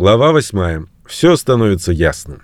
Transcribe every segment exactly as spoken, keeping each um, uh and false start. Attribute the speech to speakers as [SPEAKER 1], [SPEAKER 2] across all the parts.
[SPEAKER 1] Глава восьмая. Все становится ясным.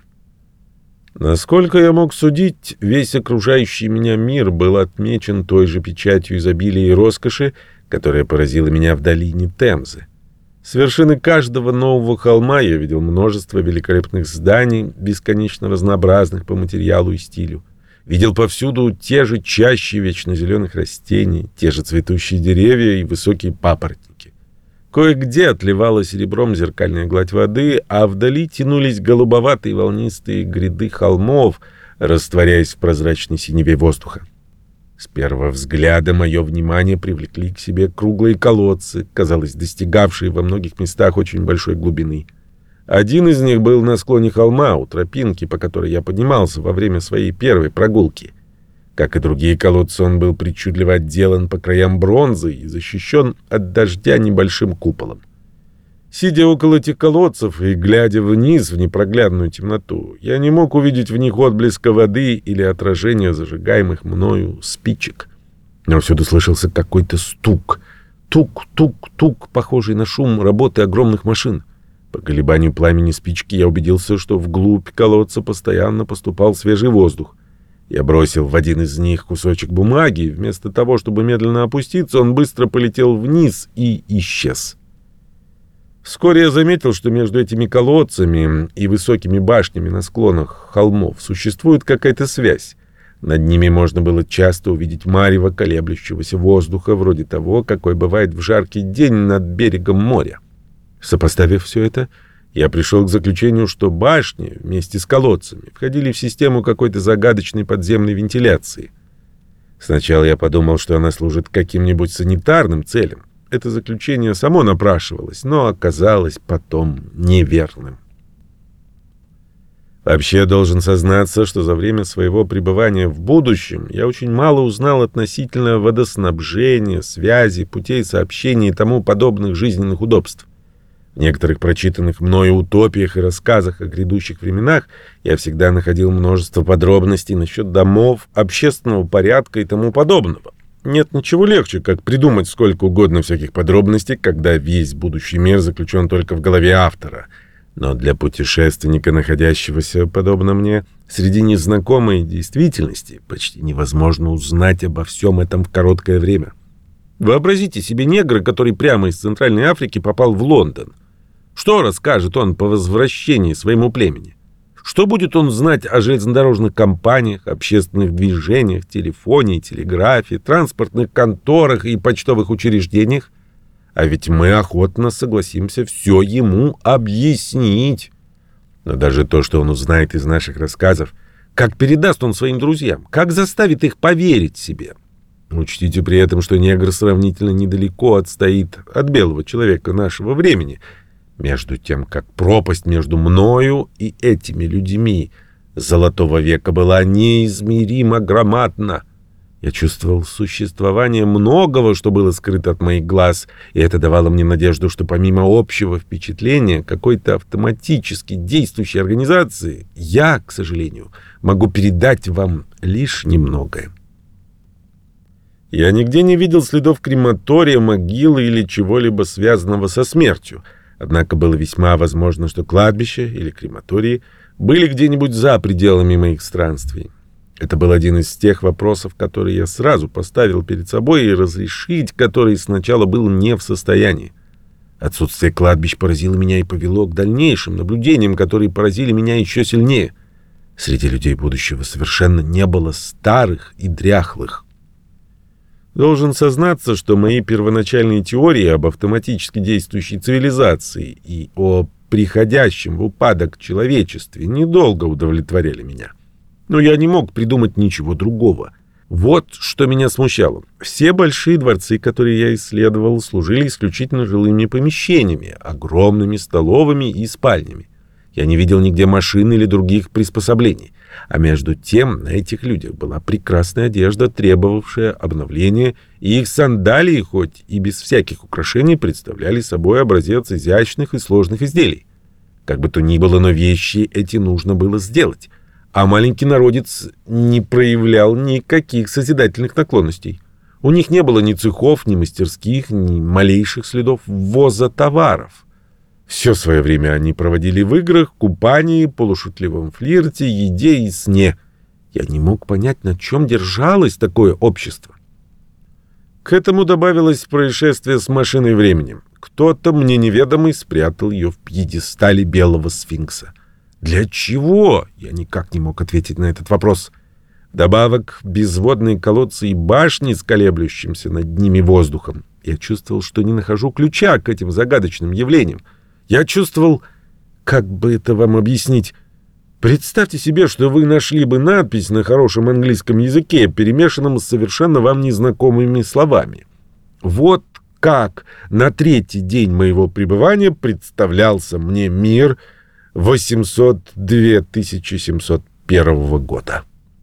[SPEAKER 1] Насколько я мог судить, весь окружающий меня мир был отмечен той же печатью изобилия и роскоши, которая поразила меня в долине Темзы. С вершины каждого нового холма я видел множество великолепных зданий, бесконечно разнообразных по материалу и стилю. Видел повсюду те же чащи вечно зеленых растений, те же цветущие деревья и высокие папоротники. Кое-где отливала серебром зеркальная гладь воды, а вдали тянулись голубоватые волнистые гряды холмов, растворяясь в прозрачной синеве воздуха. С первого взгляда мое внимание привлекли к себе круглые колодцы, казалось, достигавшие во многих местах очень большой глубины. Один из них был на склоне холма, у тропинки, по которой я поднимался во время своей первой прогулки. Как и другие колодцы, он был причудливо отделан по краям бронзой и защищен от дождя небольшим куполом. Сидя около этих колодцев и глядя вниз в непроглядную темноту, я не мог увидеть в них отблеска воды или отражения зажигаемых мною спичек. Но всюду слышался какой-то стук. Тук-тук-тук, похожий на шум работы огромных машин. По колебанию пламени спички я убедился, что вглубь колодца постоянно поступал свежий воздух. Я бросил в один из них кусочек бумаги, и вместо того, чтобы медленно опуститься, он быстро полетел вниз и исчез. Вскоре я заметил, что между этими колодцами и высокими башнями на склонах холмов существует какая-то связь. Над ними можно было часто увидеть марево колеблющегося воздуха, вроде того, какой бывает в жаркий день над берегом моря. Сопоставив все это, я пришел к заключению, что башни вместе с колодцами входили в систему какой-то загадочной подземной вентиляции. Сначала я подумал, что она служит каким-нибудь санитарным целям. Это заключение само напрашивалось, но оказалось потом неверным. Вообще, я должен сознаться, что за время своего пребывания в будущем я очень мало узнал относительно водоснабжения, связи, путей сообщения и тому подобных жизненных удобств. В некоторых прочитанных мною утопиях и рассказах о грядущих временах я всегда находил множество подробностей насчет домов, общественного порядка и тому подобного. Нет ничего легче, как придумать сколько угодно всяких подробностей, когда весь будущий мир заключен только в голове автора. Но для путешественника, находящегося, подобно мне, среди незнакомой действительности, почти невозможно узнать обо всем этом в короткое время. Вообразите себе негра, который прямо из Центральной Африки попал в Лондон. Что расскажет он по возвращении своему племени? Что будет он знать о железнодорожных компаниях, общественных движениях, телефоне, телеграфе, транспортных конторах и почтовых учреждениях? А ведь мы охотно согласимся все ему объяснить. Но даже то, что он узнает из наших рассказов, как передаст он своим друзьям, как заставит их поверить себе? Учтите при этом, что негр сравнительно недалеко отстоит от белого человека нашего времени, между тем, как пропасть между мною и этими людьми золотого века была неизмеримо громадна. Я чувствовал существование многого, что было скрыто от моих глаз, и это давало мне надежду, что помимо общего впечатления какой-то автоматически действующей организации, я, к сожалению, могу передать вам лишь немногое. Я нигде не видел следов крематория, могилы или чего-либо связанного со смертью. Однако было весьма возможно, что кладбище или крематории были где-нибудь за пределами моих странствий. Это был один из тех вопросов, которые я сразу поставил перед собой и разрешить которые сначала был не в состоянии. Отсутствие кладбищ поразило меня и повело к дальнейшим наблюдениям, которые поразили меня еще сильнее. Среди людей будущего совершенно не было старых и дряхлых. Должен сознаться, что мои первоначальные теории об автоматически действующей цивилизации и о приходящем в упадок человечестве недолго удовлетворяли меня. Но я не мог придумать ничего другого. Вот что меня смущало. Все большие дворцы, которые я исследовал, служили исключительно жилыми помещениями, огромными столовыми и спальнями. Я не видел нигде машин или других приспособлений. А между тем на этих людях была прекрасная одежда, требовавшая обновления, и их сандалии, хоть и без всяких украшений, представляли собой образец изящных и сложных изделий. Как бы то ни было, но вещи эти нужно было сделать. А маленький народец не проявлял никаких созидательных наклонностей. У них не было ни цехов, ни мастерских, ни малейших следов ввоза товаров. Все свое время они проводили в играх, купании, полушутливом флирте, еде и сне. Я не мог понять, на чем держалось такое общество. К этому добавилось происшествие с машиной времени. Кто-то мне неведомый спрятал ее в пьедестале белого сфинкса. Для чего? Я никак не мог ответить на этот вопрос. Вдобавок, безводные колодцы и башни с колеблющимся над ними воздухом. Я чувствовал, что не нахожу ключа к этим загадочным явлениям. Я чувствовал, как бы это вам объяснить. Представьте себе, что вы нашли бы надпись на хорошем английском языке, перемешанном с совершенно вам незнакомыми словами. Вот как на третий день моего пребывания представлялся мне мир восемьсот две тысячи семьсот первого года.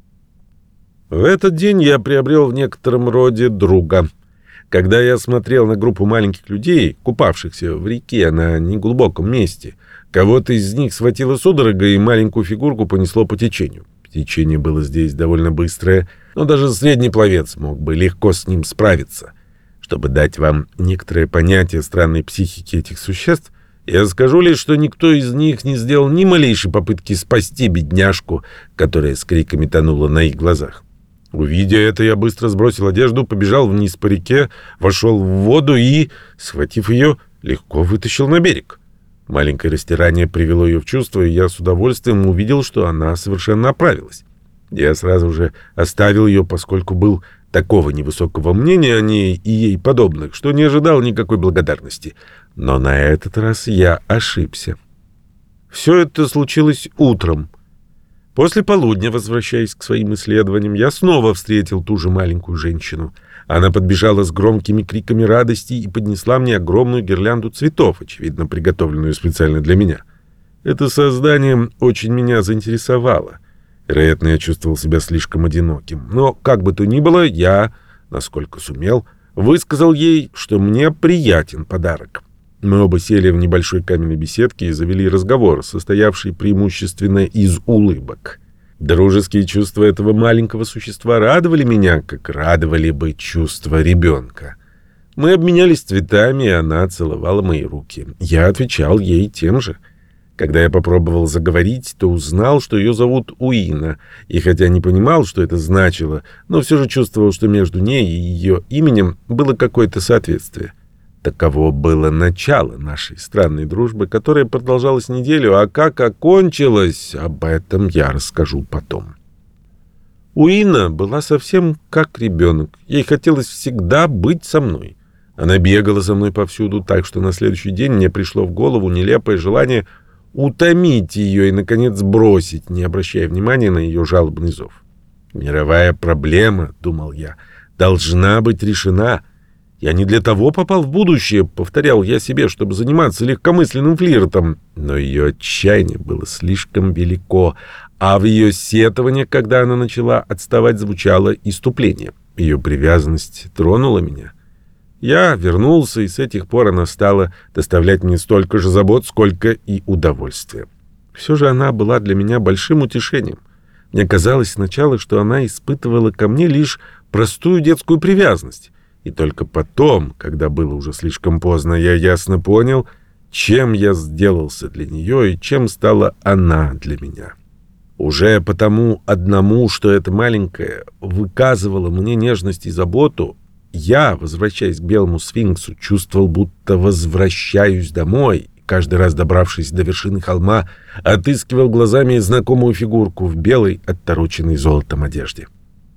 [SPEAKER 1] В этот день я приобрел в некотором роде друга. Когда я смотрел на группу маленьких людей, купавшихся в реке на неглубоком месте, кого-то из них схватила судорога, и маленькую фигурку понесло по течению. Течение было здесь довольно быстрое, но даже средний пловец мог бы легко с ним справиться. Чтобы дать вам некоторое понятие странной психики этих существ, я скажу лишь, что никто из них не сделал ни малейшей попытки спасти бедняжку, которая с криками тонула на их глазах. Увидя это, я быстро сбросил одежду, побежал вниз по реке, вошел в воду и, схватив ее, легко вытащил на берег. Маленькое растирание привело ее в чувство, и я с удовольствием увидел, что она совершенно оправилась. Я сразу же оставил ее, поскольку был такого невысокого мнения о ней и ей подобных, что не ожидал никакой благодарности. Но на этот раз я ошибся. Все это случилось утром. После полудня, возвращаясь к своим исследованиям, я снова встретил ту же маленькую женщину. Она подбежала с громкими криками радости и поднесла мне огромную гирлянду цветов, очевидно, приготовленную специально для меня. Это создание очень меня заинтересовало. Вероятно, я чувствовал себя слишком одиноким. Но, как бы то ни было, я, насколько сумел, высказал ей, что мне приятен подарок. Мы оба сели в небольшой каменной беседке и завели разговор, состоявший преимущественно из улыбок. Дружеские чувства этого маленького существа радовали меня, как радовали бы чувства ребенка. Мы обменялись цветами, и она целовала мои руки. Я отвечал ей тем же. Когда я попробовал заговорить, то узнал, что ее зовут Уина, и хотя не понимал, что это значило, но все же чувствовал, что между ней и ее именем было какое-то соответствие. Таково было начало нашей странной дружбы, которая продолжалась неделю, а как окончилась, об этом я расскажу потом. Уина была совсем как ребенок. Ей хотелось всегда быть со мной. Она бегала за мной повсюду, так что на следующий день мне пришло в голову нелепое желание утомить ее и, наконец, бросить, не обращая внимания на ее жалобный зов. «Мировая проблема, — думал я, — должна быть решена. Я не для того попал в будущее, — повторял я себе, — чтобы заниматься легкомысленным флиртом». Но ее отчаяние было слишком велико, а в ее сетованиях, когда она начала отставать, звучало иступление. Ее привязанность тронула меня. Я вернулся, и с этих пор она стала доставлять мне столько же забот, сколько и удовольствия. Все же она была для меня большим утешением. Мне казалось сначала, что она испытывала ко мне лишь простую детскую привязанность. И только потом, когда было уже слишком поздно, я ясно понял, чем я сделался для нее и чем стала она для меня. Уже потому одному, что эта маленькая выказывала мне нежность и заботу, я, возвращаясь к белому сфинксу, чувствовал, будто возвращаюсь домой, и каждый раз, добравшись до вершины холма, отыскивал глазами знакомую фигурку в белой, оттороченной золотом одежде.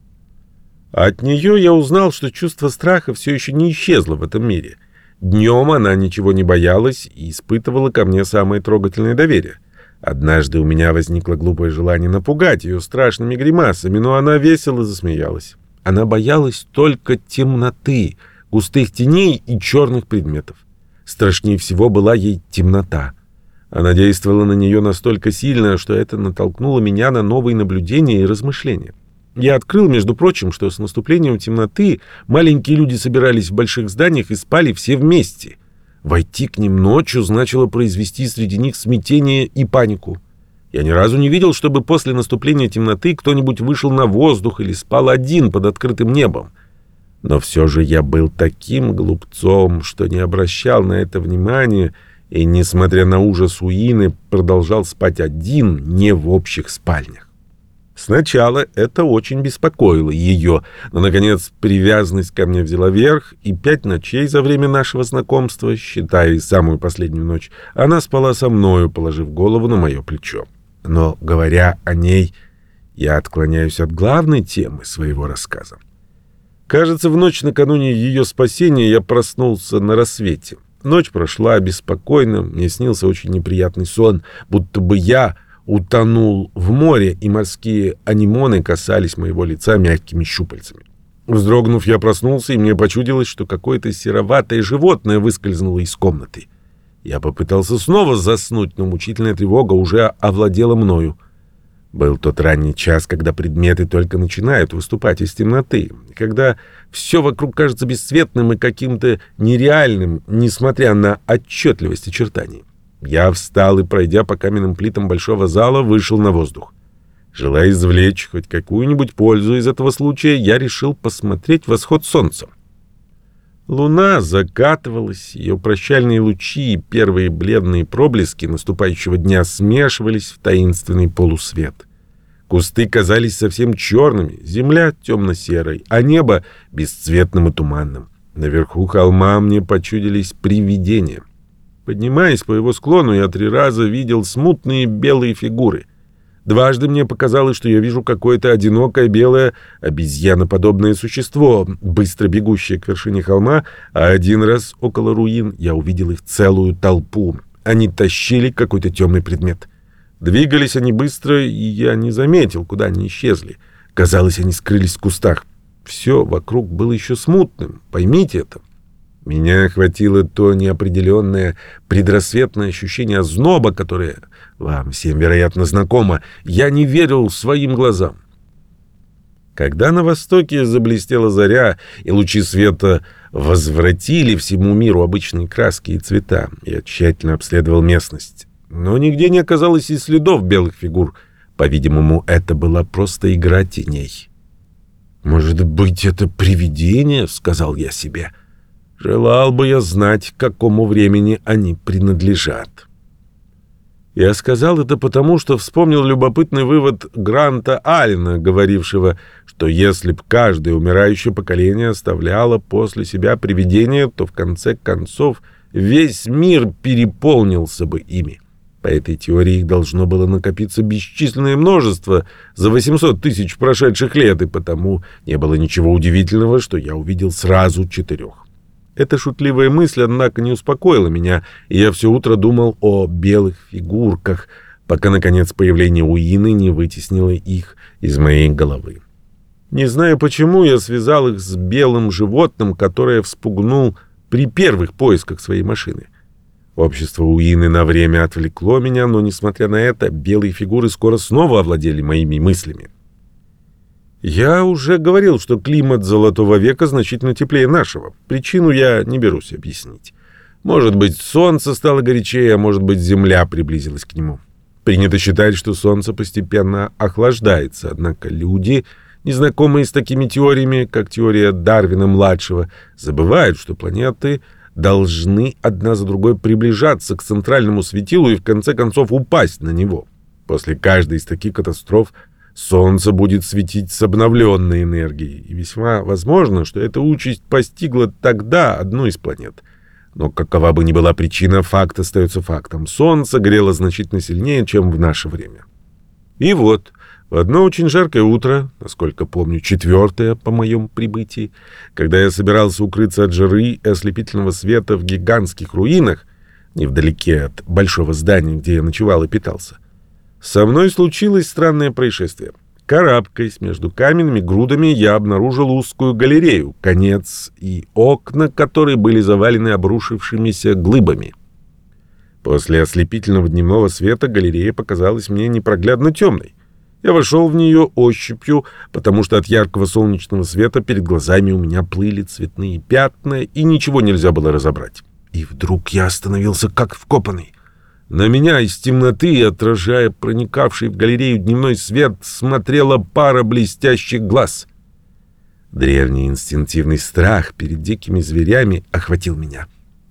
[SPEAKER 1] От нее я узнал, что чувство страха все еще не исчезло в этом мире. Днем она ничего не боялась и испытывала ко мне самое трогательное доверие. Однажды у меня возникло глупое желание напугать ее страшными гримасами, но она весело засмеялась. Она боялась только темноты, густых теней и черных предметов. Страшнее всего была ей темнота. Она действовала на нее настолько сильно, что это натолкнуло меня на новые наблюдения и размышления. Я открыл, между прочим, что с наступлением темноты маленькие люди собирались в больших зданиях и спали все вместе. Войти к ним ночью значило произвести среди них смятение и панику. Я ни разу не видел, чтобы после наступления темноты кто-нибудь вышел на воздух или спал один под открытым небом. Но все же я был таким глупцом, что не обращал на это внимания и, несмотря на ужас Уины, продолжал спать один, не в общих спальнях. Сначала это очень беспокоило ее, но, наконец, привязанность ко мне взяла верх, и пять ночей за время нашего знакомства, считая и самую последнюю ночь, она спала со мною, положив голову на мое плечо. Но, говоря о ней, я отклоняюсь от главной темы своего рассказа. Кажется, в ночь накануне ее спасения я проснулся на рассвете. Ночь прошла беспокойно, мне снился очень неприятный сон, будто бы я утонул в море, и морские анимоны касались моего лица мягкими щупальцами. Вздрогнув, я проснулся, и мне почудилось, что какое-то сероватое животное выскользнуло из комнаты. Я попытался снова заснуть, но мучительная тревога уже овладела мною. Был тот ранний час, когда предметы только начинают выступать из темноты, когда все вокруг кажется бесцветным и каким-то нереальным, несмотря на отчетливость очертаний. Я встал и, пройдя по каменным плитам большого зала, вышел на воздух. Желая извлечь хоть какую-нибудь пользу из этого случая, я решил посмотреть восход солнца. Луна закатывалась, ее прощальные лучи и первые бледные проблески наступающего дня смешивались в таинственный полусвет. Кусты казались совсем черными, земля темно-серой, а небо бесцветным и туманным. Наверху холма мне почудились привидения. Поднимаясь по его склону, я три раза видел смутные белые фигуры. Дважды мне показалось, что я вижу какое-то одинокое белое обезьяноподобное существо, быстро бегущее к вершине холма, а один раз около руин я увидел их целую толпу. Они тащили какой-то темный предмет. Двигались они быстро, и я не заметил, куда они исчезли. Казалось, они скрылись в кустах. Все вокруг было еще смутным, поймите это. Меня охватило то неопределенное предрассветное ощущение озноба, которое вам всем, вероятно, знакомо. Я не верил своим глазам. Когда на востоке заблестела заря, и лучи света возвратили всему миру обычные краски и цвета, я тщательно обследовал местность. Но нигде не оказалось и следов белых фигур. По-видимому, это была просто игра теней. «Может быть, это привидение?» — сказал я себе. Желал бы я знать, к какому времени они принадлежат. Я сказал это потому, что вспомнил любопытный вывод Гранта Аллена, говорившего, что если б каждое умирающее поколение оставляло после себя привидения, то в конце концов весь мир переполнился бы ими. По этой теории их должно было накопиться бесчисленное множество за восемьсот тысяч прошедших лет, и потому не было ничего удивительного, что я увидел сразу четырех. Эта шутливая мысль, однако, не успокоила меня, и я все утро думал о белых фигурках, пока, наконец, появление Уины не вытеснило их из моей головы. Не знаю почему, я связал их с белым животным, которое вспугнул при первых поисках своей машины. Общество Уины на время отвлекло меня, но, несмотря на это, белые фигуры скоро снова овладели моими мыслями. Я уже говорил, что климат Золотого века значительно теплее нашего. Причину я не берусь объяснить. Может быть, солнце стало горячее, а может быть, земля приблизилась к нему. Принято считать, что солнце постепенно охлаждается, однако люди, незнакомые с такими теориями, как теория Дарвина-младшего, забывают, что планеты должны одна за другой приближаться к центральному светилу и в конце концов упасть на него. После каждой из таких катастроф Солнце будет светить с обновленной энергией, и весьма возможно, что эта участь постигла тогда одну из планет. Но какова бы ни была причина, факт остается фактом. Солнце грело значительно сильнее, чем в наше время. И вот, в одно очень жаркое утро, насколько помню, четвертое по моем прибытии, когда я собирался укрыться от жары и ослепительного света в гигантских руинах, невдалеке от большого здания, где я ночевал и питался, со мной случилось странное происшествие. Карабкаясь между каменными грудами, я обнаружил узкую галерею, конец и окна, которые были завалены обрушившимися глыбами. После ослепительного дневного света галерея показалась мне непроглядно темной. Я вошел в нее ощупью, потому что от яркого солнечного света перед глазами у меня плыли цветные пятна, и ничего нельзя было разобрать. И вдруг я остановился как вкопанный. На меня из темноты, отражая проникавший в галерею дневной свет, смотрела пара блестящих глаз. Древний инстинктивный страх перед дикими зверями охватил меня.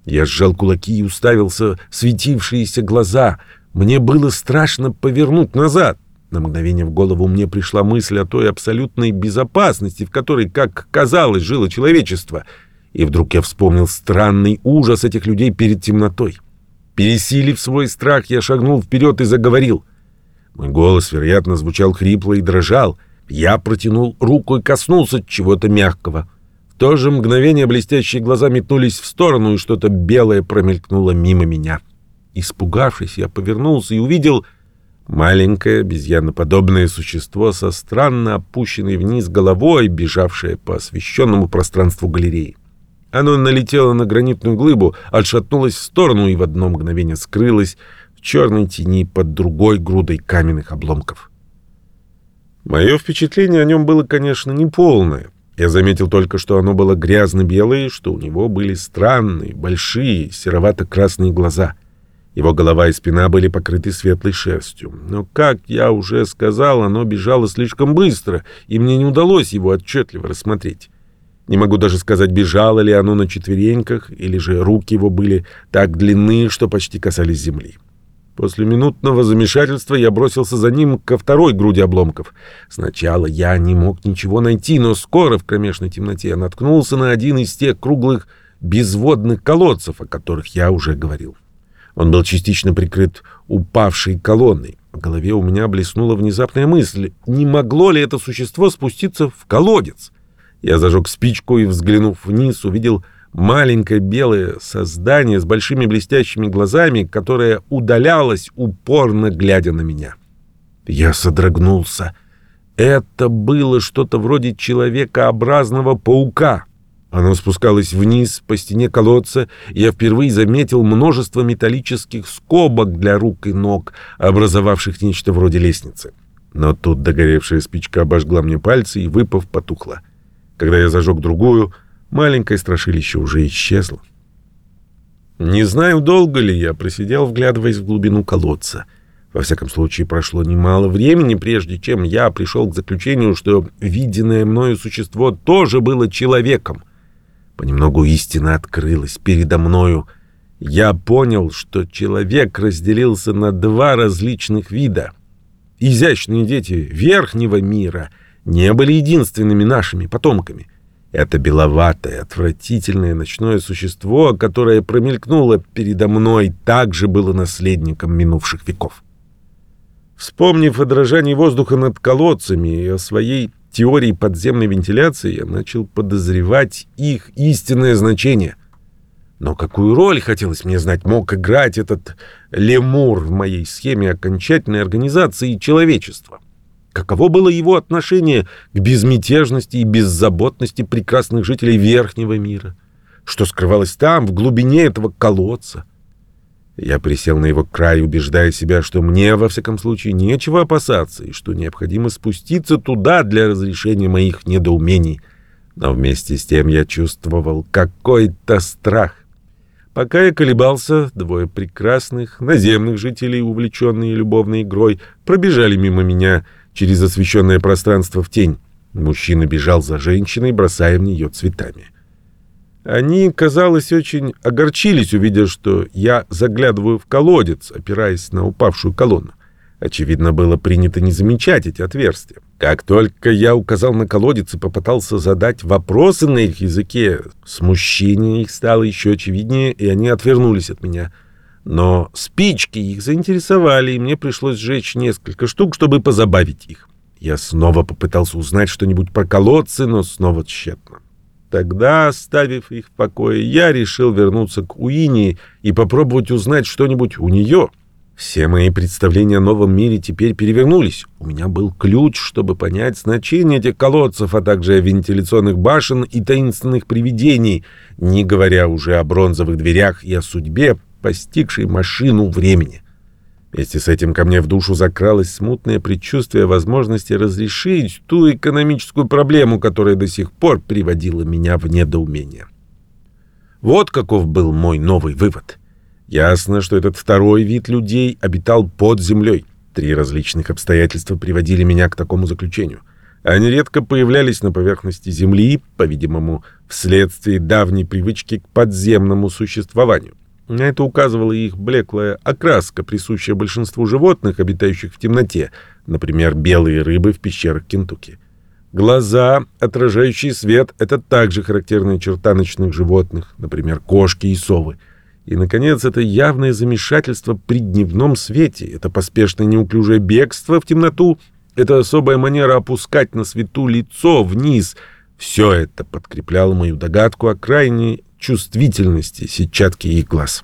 [SPEAKER 1] Я сжал кулаки и уставился в светившиеся глаза. Мне было страшно повернуть назад. На мгновение в голову мне пришла мысль о той абсолютной безопасности, в которой, как казалось, жило человечество. И вдруг я вспомнил странный ужас этих людей перед темнотой. Пересилив свой страх, я шагнул вперед и заговорил. Мой голос, вероятно, звучал хрипло и дрожал. Я протянул руку и коснулся чего-то мягкого. В то же мгновение блестящие глаза метнулись в сторону, и что-то белое промелькнуло мимо меня. Испугавшись, я повернулся и увидел маленькое обезьяноподобное существо со странно опущенной вниз головой, бежавшее по освещенному пространству галереи. Оно налетело на гранитную глыбу, отшатнулось в сторону и в одно мгновение скрылось в черной тени под другой грудой каменных обломков. Мое впечатление о нем было, конечно, неполное. Я заметил только, что оно было грязно-белое, что у него были странные, большие, серовато-красные глаза. Его голова и спина были покрыты светлой шерстью. Но, как я уже сказал, оно бежало слишком быстро, и мне не удалось его отчетливо рассмотреть. Не могу даже сказать, бежало ли оно на четвереньках, или же руки его были так длинны, что почти касались земли. После минутного замешательства я бросился за ним ко второй груди обломков. Сначала я не мог ничего найти, но скоро в кромешной темноте я наткнулся на один из тех круглых безводных колодцев, о которых я уже говорил. Он был частично прикрыт упавшей колонной. В голове у меня блеснула внезапная мысль, не могло ли это существо спуститься в колодец? Я зажег спичку и, взглянув вниз, увидел маленькое белое создание с большими блестящими глазами, которое удалялось, упорно глядя на меня. Я содрогнулся. Это было что-то вроде человекообразного паука. Оно спускалось вниз по стене колодца, и я впервые заметил множество металлических скобок для рук и ног, образовавших нечто вроде лестницы. Но тут догоревшая спичка обожгла мне пальцы и, выпав, потухла. Когда я зажег другую, маленькое страшилище уже исчезло. Не знаю, долго ли я просидел, вглядываясь в глубину колодца. Во всяком случае, прошло немало времени, прежде чем я пришел к заключению, что виденное мною существо тоже было человеком. Понемногу истина открылась передо мною. Я понял, что человек разделился на два различных вида. Изящные дети верхнего мира не были единственными нашими потомками. Это беловатое, отвратительное ночное существо, которое промелькнуло передо мной, также было наследником минувших веков. Вспомнив о дрожании воздуха над колодцами и о своей теории подземной вентиляции, я начал подозревать их истинное значение. Но какую роль, хотелось мне знать, мог играть этот лемур в моей схеме окончательной организации человечества? Каково было его отношение к безмятежности и беззаботности прекрасных жителей верхнего мира? Что скрывалось там, в глубине этого колодца? Я присел на его край, убеждая себя, что мне, во всяком случае, нечего опасаться, и что необходимо спуститься туда для разрешения моих недоумений. Но вместе с тем я чувствовал какой-то страх. Пока я колебался, двое прекрасных наземных жителей, увлеченные любовной игрой, пробежали мимо меня через освещенное пространство в тень. Мужчина бежал за женщиной, бросая в нее цветами. Они, казалось, очень огорчились, увидя, что я заглядываю в колодец, опираясь на упавшую колонну. Очевидно, было принято не замечать эти отверстия. Как только я указал на колодец и попытался задать вопросы на их языке, смущение их стало еще очевиднее, и они отвернулись от меня. Но спички их заинтересовали, и мне пришлось сжечь несколько штук, чтобы позабавить их. Я снова попытался узнать что-нибудь про колодцы, но снова тщетно. Тогда, оставив их в покое, я решил вернуться к Уинни и попробовать узнать что-нибудь у нее. Все мои представления о новом мире теперь перевернулись. У меня был ключ, чтобы понять значение этих колодцев, а также вентиляционных башен и таинственных привидений, не говоря уже о бронзовых дверях и о судьбе, постигшей машину времени. Вместе с этим ко мне в душу закралось смутное предчувствие возможности разрешить ту экономическую проблему, которая до сих пор приводила меня в недоумение. Вот каков был мой новый вывод. Ясно, что этот второй вид людей обитал под землей. Три различных обстоятельства приводили меня к такому заключению. Они редко появлялись на поверхности Земли, по-видимому, вследствие давней привычки к подземному существованию. На это указывала их блеклая окраска, присущая большинству животных, обитающих в темноте, например, белые рыбы в пещерах Кентукки. Глаза, отражающие свет, это также характерная черта ночных животных, например, кошки и совы. И, наконец, это явное замешательство при дневном свете, это поспешное неуклюжее бегство в темноту, это особая манера опускать на свету лицо вниз. Все это подкрепляло мою догадку о крайней чувствительности сетчатки их глаз.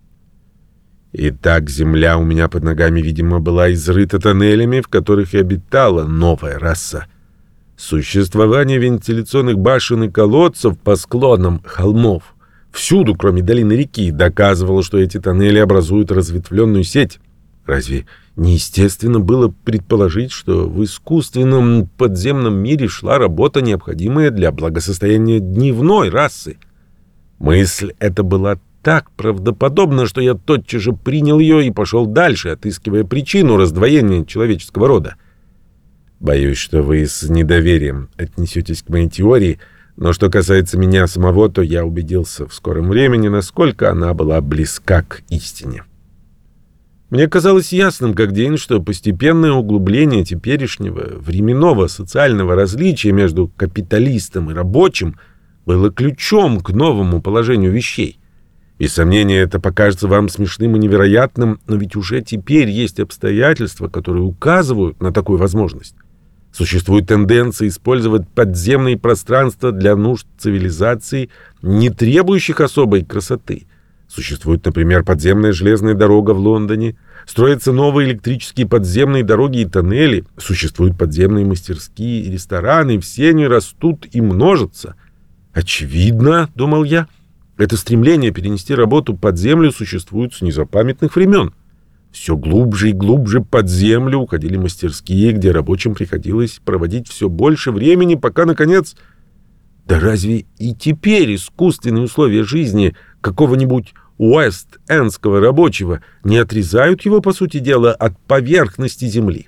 [SPEAKER 1] Итак, земля у меня под ногами, видимо, была изрыта тоннелями, в которых и обитала новая раса. Существование вентиляционных башен и колодцев по склонам холмов всюду, кроме долины реки, доказывало, что эти тоннели образуют разветвленную сеть. Разве неестественно было предположить, что в искусственном подземном мире шла работа, необходимая для благосостояния дневной расы? Мысль эта была так правдоподобна, что я тотчас же принял ее и пошел дальше, отыскивая причину раздвоения человеческого рода. Боюсь, что вы с недоверием отнесетесь к моей теории, но что касается меня самого, то я убедился в скором времени, насколько она была близка к истине. Мне казалось ясным как день, что постепенное углубление теперешнего временного социального различия между капиталистом и рабочим было ключом к новому положению вещей. Без сомнения, это покажется вам смешным и невероятным, но ведь уже теперь есть обстоятельства, которые указывают на такую возможность. Существует тенденция использовать подземные пространства для нужд цивилизации, не требующих особой красоты. Существует, например, подземная железная дорога в Лондоне. Строятся новые электрические подземные дороги и тоннели. Существуют подземные мастерские и рестораны. Все они растут и множатся. Очевидно, думал я, это стремление перенести работу под землю существует с незапамятных времен. Все глубже и глубже под землю уходили мастерские, где рабочим приходилось проводить все больше времени, пока, наконец... Да разве и теперь искусственные условия жизни какого-нибудь уэст-эндского рабочего не отрезают его, по сути дела, от поверхности земли?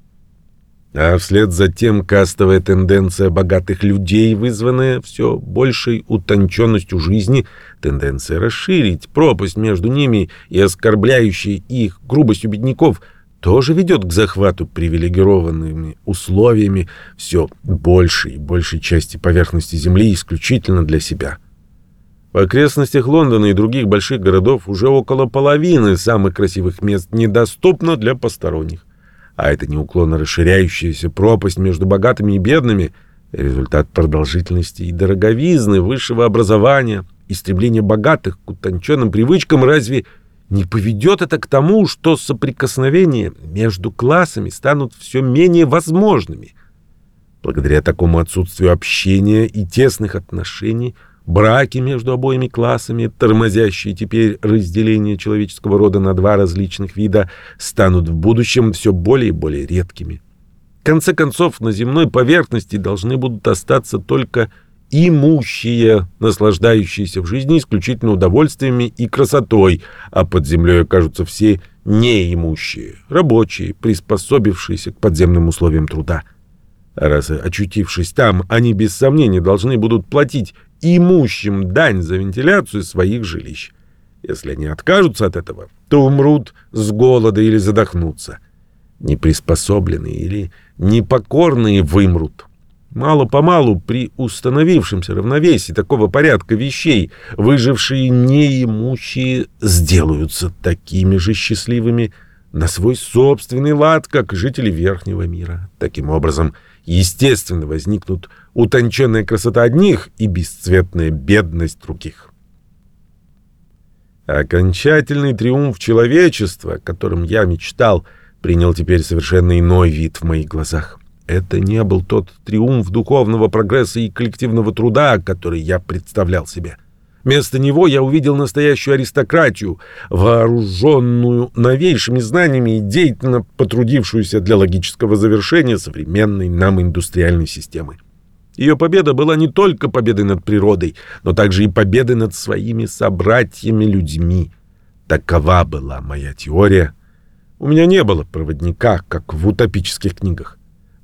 [SPEAKER 1] А вслед за тем кастовая тенденция богатых людей, вызванная все большей утонченностью жизни, тенденция расширить пропасть между ними и оскорбляющей их грубостью бедняков, тоже ведет к захвату привилегированными условиями все большей и большей части поверхности земли исключительно для себя. В окрестностях Лондона и других больших городов уже около половины самых красивых мест недоступно для посторонних. А эта неуклонно расширяющаяся пропасть между богатыми и бедными — результат продолжительности и дороговизны высшего образования, истребления богатых к утонченным привычкам. Разве не поведет это к тому, что соприкосновения между классами станут все менее возможными? Благодаря такому отсутствию общения и тесных отношений, браки между обоими классами, тормозящие теперь разделение человеческого рода на два различных вида, станут в будущем все более и более редкими. В конце концов, на земной поверхности должны будут остаться только имущие, наслаждающиеся в жизни исключительно удовольствиями и красотой, а под землей окажутся все неимущие, рабочие, приспособившиеся к подземным условиям труда. А раз очутившись там, они без сомнения должны будут платить имущим дань за вентиляцию своих жилищ. Если они откажутся от этого, то умрут с голода или задохнутся. Неприспособленные или непокорные вымрут. Мало-помалу при установившемся равновесии такого порядка вещей выжившие неимущие сделаются такими же счастливыми на свой собственный лад, как жители Верхнего мира. Таким образом, естественно, возникнут утонченная красота одних и бесцветная бедность других. Окончательный триумф человечества, о котором я мечтал, принял теперь совершенно иной вид в моих глазах. Это не был тот триумф духовного прогресса и коллективного труда, который я представлял себе. Вместо него я увидел настоящую аристократию, вооруженную новейшими знаниями и деятельно потрудившуюся для логического завершения современной нам индустриальной системы. Ее победа была не только победой над природой, но также и победой над своими собратьями-людьми. Такова была моя теория. У меня не было проводника, как в утопических книгах.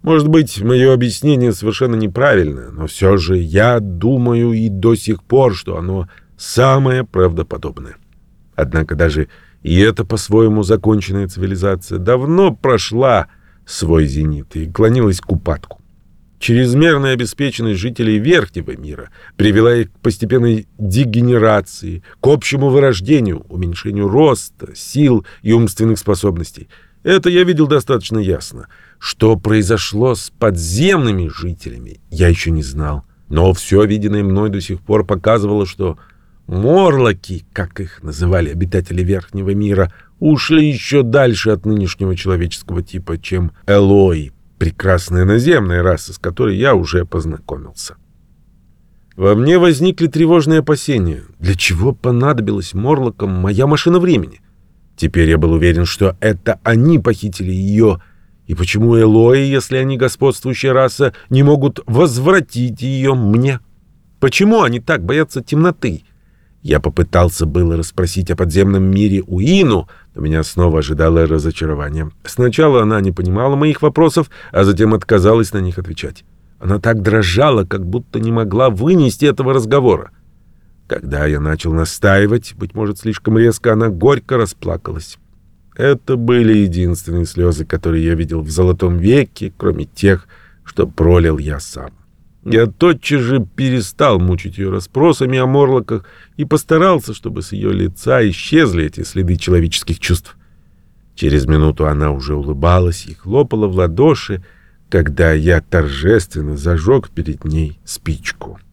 [SPEAKER 1] Может быть, мое объяснение совершенно неправильное, но все же я думаю и до сих пор, что оно самое правдоподобное. Однако даже и эта по-своему законченная цивилизация давно прошла свой зенит и клонилась к упадку. Чрезмерная обеспеченность жителей верхнего мира привела их к постепенной дегенерации, к общему вырождению, уменьшению роста, сил и умственных способностей. Это я видел достаточно ясно. Что произошло с подземными жителями, я еще не знал. Но все виденное мной до сих пор показывало, что морлоки, как их называли обитатели верхнего мира, ушли еще дальше от нынешнего человеческого типа, чем элои, прекрасная наземная раса, с которой я уже познакомился. Во мне возникли тревожные опасения. Для чего понадобилась морлокам моя машина времени? Теперь я был уверен, что это они похитили ее. И почему элои, если они господствующая раса, не могут возвратить ее мне? Почему они так боятся темноты? Я попытался было расспросить о подземном мире у Ину, но меня снова ожидало разочарование. Сначала она не понимала моих вопросов, а затем отказалась на них отвечать. Она так дрожала, как будто не могла вынести этого разговора. Когда я начал настаивать, быть может, слишком резко, она горько расплакалась. Это были единственные слезы, которые я видел в Золотом веке, кроме тех, что пролил я сам. Я тотчас же перестал мучить ее расспросами о морлоках и постарался, чтобы с ее лица исчезли эти следы человеческих чувств. Через минуту она уже улыбалась и хлопала в ладоши, когда я торжественно зажег перед ней спичку.